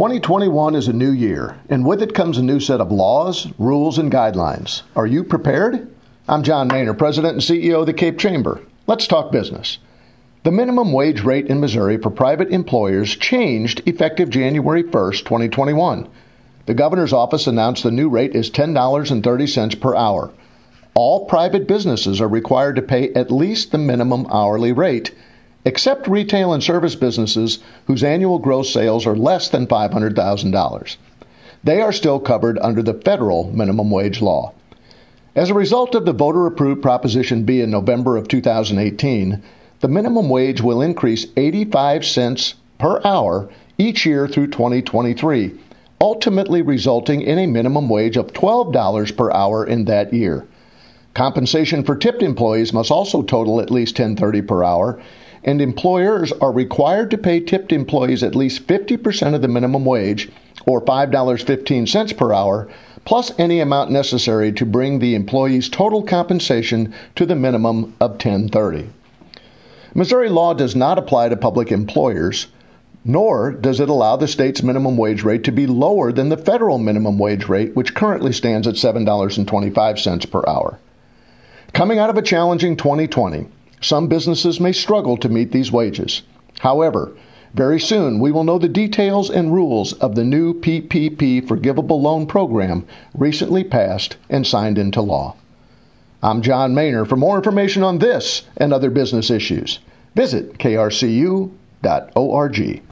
2021 is a new year, and with it comes a new set of laws, rules, and guidelines. Are you prepared? I'm John Maynor, President and CEO of the Cape Chamber. Let's talk business. The minimum wage rate in Missouri for private employers changed effective January 1st, 2021. The governor's office announced the new rate is $10.30 per hour. All private businesses are required to pay at least the minimum hourly rate, except retail and service businesses whose annual gross sales are less than $500,000. They are still covered under the federal minimum wage law. As a result of the voter-approved Proposition B in November of 2018, the minimum wage will increase 85 cents per hour each year through 2023, ultimately resulting in a minimum wage of $12 per hour in that year. Compensation for tipped employees must also total at least $10.30 per hour, and employers are required to pay tipped employees at least 50% of the minimum wage, or $5.15 per hour, plus any amount necessary to bring the employee's total compensation to the minimum of $10.30. Missouri law does not apply to public employers, nor does it allow the state's minimum wage rate to be lower than the federal minimum wage rate, which currently stands at $7.25 per hour. Coming out of a challenging 2020, some businesses may struggle to meet these wages. However, very soon we will know the details and rules of the new PPP Forgivable Loan Program recently passed and signed into law. I'm John Maynor. For more information on this and other business issues, visit krcu.org.